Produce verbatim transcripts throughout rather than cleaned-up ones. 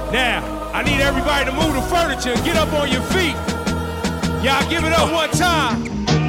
Now, I need everybody to move the furniture and get up on your feet. Y'all give it up one time.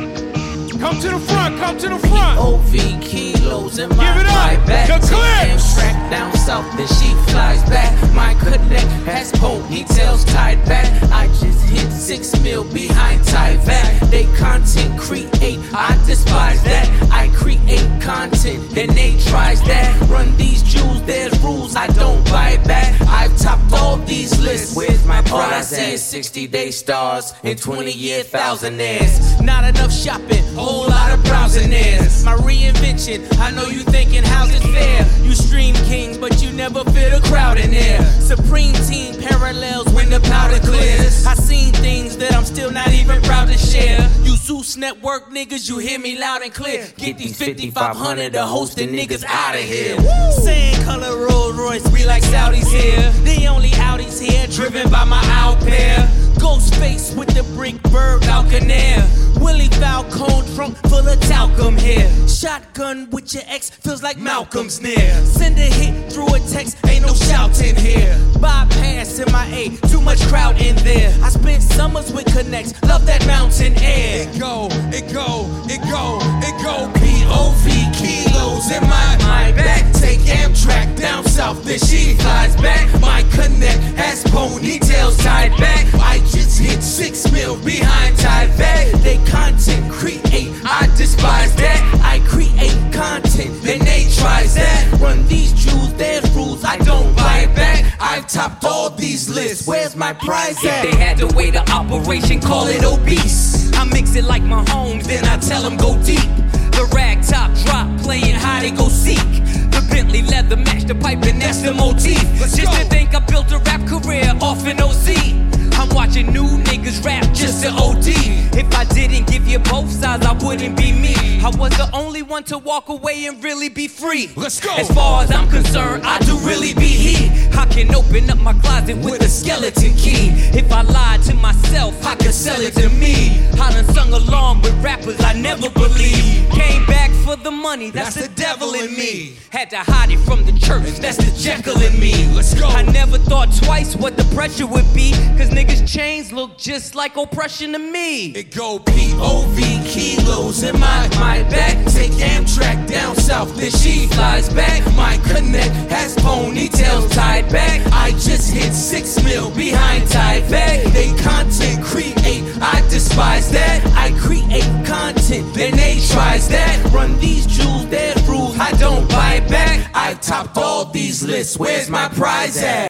Come to the front, come to the front. O V kilos in my Give it up, back. the clips. Track down south, then she flies back. My connect has ponytails tied back. I just hit six mil behind Tyvek. They content create, I despise that. I create content, then they tries that. Run these jewels, there's rules, I don't buy back. I've topped all these lists. Where's my prize? All I see is sixty day stars and twenty year thousandaires. Not enough shopping, whole lot of browsinaires. My reinvention, I know you thinking how's it fair? You stream kings, but you never fit a crowd in there. Supreme team parallels when the powder clears. I seen things that I'm still not even proud to share. You Zeus Network niggas, you hear me loud and clear. Get these fifty-five hundred to hosting niggas out of here. Same color Rolls Royce, we like Saudis here. The only Audis here, driven by my out pair. Ghost face with the brick bird Falconer. Willie Falcone trunk full of talcum here. Shotgun with your ex feels like Malcolm's near. Send a hit through a text, ain't no shouting here. Bypass M I A, too much crowd in there. I spent summers with connects, love that mountain air. It go, it go, it go, it go. P O V kilos in my, my back. Take Amtrak down south, then she flies back. My connect has ponytails tied back. I just hit six mil behind Tyvek. They content create, I despise that. I create content, then they tries that. Run these jewels, there's rules, I don't buy back. I've topped all these lists, where's my prize at? If they had the way to operation, call it obese. I mix it like my homes, then I tell them go deep. The rag top drop, playing hide and go seek. The Bentley leather match the pipe and that's the motif. Just to think I built a rap career off an O Z. I'm watching new niggas rap just to O D. If I didn't give you both sides, I wouldn't be me. I was the only one to walk away and really be free. Let's go. As far as I'm concerned, I do really be he. I can open up my closet with a skeleton key. If I lied to myself, I could sell it to me. I done sung along with rappers I never believed. Came back for the money, that's, that's the devil in me. Had to hide it from the church, that's the Jekyll in me. Let's go. I never thought twice what the pressure would be, cause niggas' chains look just like oppression to me. It go P O V kilos in my, my back. Take Amtrak down south, then she flies back. My connect has ponytails tied back. I just hit six mil behind Tyvek. They content create, I despise that. I create content, then they tries that. Run these jewels, there's rules, I don't buy back. I've topped all these lists, where's my prize at?